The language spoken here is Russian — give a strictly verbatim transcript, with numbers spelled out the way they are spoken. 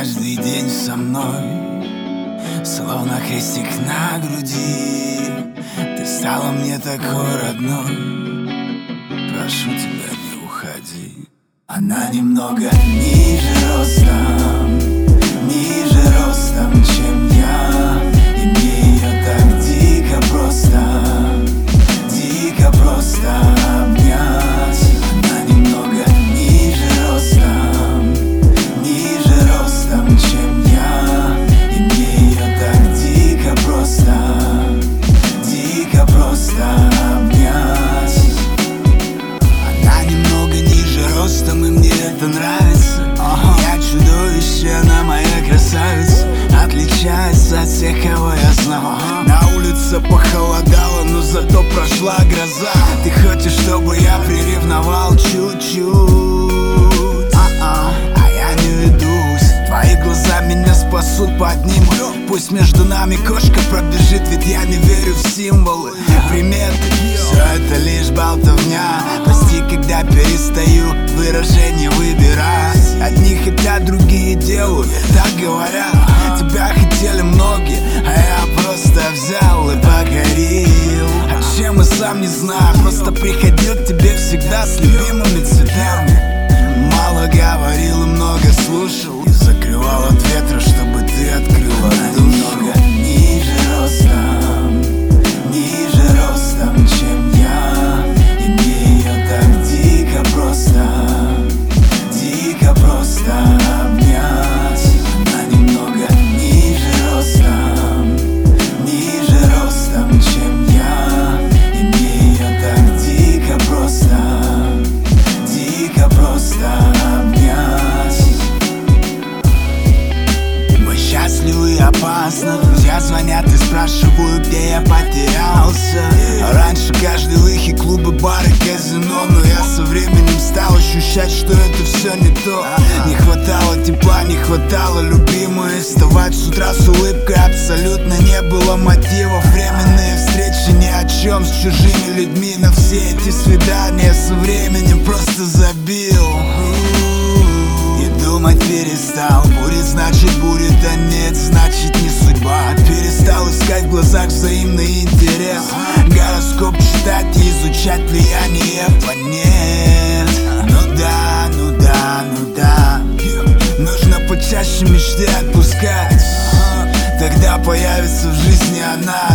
каждый день со мной, словно крестик на груди. Ты стала мне такой родной, прошу тебя, не уходи. Она немного ниже ростом, ниже ростом, чем я, и мне ее так дико просто, дико просто обнять. Она немного ниже ростом, ниже ростом, чем я, и мне ее так дико просто, дико просто обнять. Она немного ниже ростом, и мне это нравится. ага. Я чудовище, она моя красавица, отличается от всех, кого я знал. ага. На улице похолодало, но зато прошла гроза. Ты хочешь, чтобы я приревновал чуть-чуть, а-а. а я не ведусь. Твои глаза меня спасут, поднимут. Пусть между нами кошка пробежит, ведь я не верю в символы, приметы. Все это лишь болтовня. Прости, когда перестаю выражение выбирать. Одни хотят, другие делают, так говорят. Тебя хотели многие, а я просто взял и покорил. А чем и сам не знаю, просто приходил к тебе всегда с любимыми цветами. Мало говорил и много слушал, и закрывал от ветра, чтобы ты открыла душу. Немного ниже ростом, ниже ростом, чем я, и мне ее так дико просто, дико просто обнять. Она немного ниже ростом, ниже ростом, чем я, и мне ее так дико просто, дико просто обнять. Мы счастливы и опасны. Друзья звонят и спрашивают, где я потерялся. Раньше каждый выход, клубы, бары, казино, но я со временем стал ощущать, что это все не то. Не хватало тепла, не хватало любимой. Вставать с утра с улыбкой абсолютно не было мотивов. Временные встречи ни о чем, с чужими людьми на все эти свидания со временем просто забил. И думать перестал, будет значит будет, а нет значит не судьба. Перестал искать в глазах взаимный интерес, гороскоп читать и изучать влияние планет. Ну да, ну да, ну да, нужно почаще мечты отпускать. Тогда появится в жизни она.